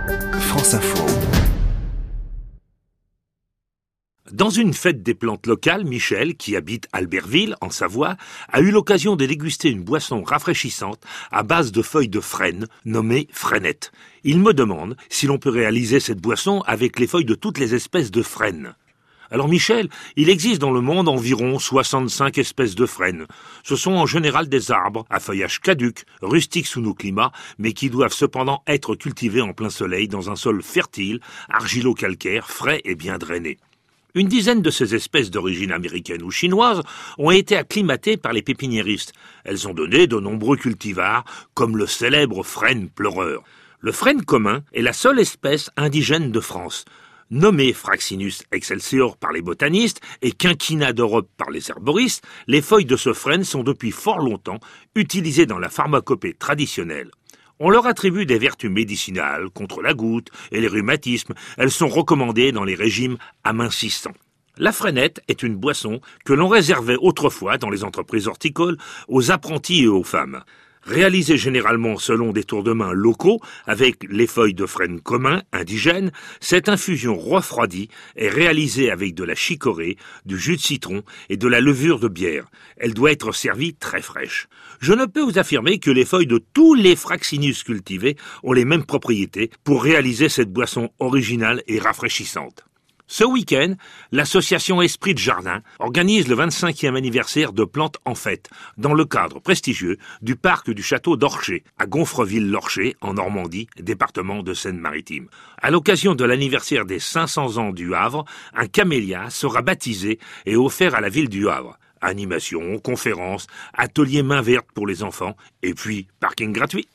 France Info. Dans une fête des plantes locales, Michel, qui habite Albertville, en Savoie, a eu l'occasion de déguster une boisson rafraîchissante à base de feuilles de frêne, nommée freinette. Il me demande si l'on peut réaliser cette boisson avec les feuilles de toutes les espèces de frêne. Alors Michel, il existe dans le monde environ 65 espèces de frênes. Ce sont en général des arbres à feuillage caduc, rustiques sous nos climats, mais qui doivent cependant être cultivés en plein soleil dans un sol fertile, argilo-calcaire, frais et bien drainé. Une dizaine de ces espèces d'origine américaine ou chinoise ont été acclimatées par les pépiniéristes. Elles ont donné de nombreux cultivars, comme le célèbre frêne pleureur. Le frêne commun est la seule espèce indigène de France. Nommé Fraxinus excelsior par les botanistes et Quinquina d'Europe par les herboristes, les feuilles de ce frêne sont depuis fort longtemps utilisées dans la pharmacopée traditionnelle. On leur attribue des vertus médicinales contre la goutte et les rhumatismes. Elles sont recommandées dans les régimes amincissants. La freinette est une boisson que l'on réservait autrefois dans les entreprises horticoles aux apprentis et aux femmes. Réalisée généralement selon des tours de main locaux avec les feuilles de frêne commun indigènes, cette infusion refroidie est réalisée avec de la chicorée, du jus de citron et de la levure de bière. Elle doit être servie très fraîche. Je ne peux vous affirmer que les feuilles de tous les Fraxinus cultivés ont les mêmes propriétés pour réaliser cette boisson originale et rafraîchissante. Ce week-end, l'association Esprit de Jardin organise le 25e anniversaire de Plantes en Fête, dans le cadre prestigieux du parc du château d'Orcher, à Gonfreville-l'Orcher, en Normandie, département de Seine-Maritime. À l'occasion de l'anniversaire des 500 ans du Havre, un camélia sera baptisé et offert à la ville du Havre. Animation, conférences, ateliers main verte pour les enfants, et puis parking gratuit.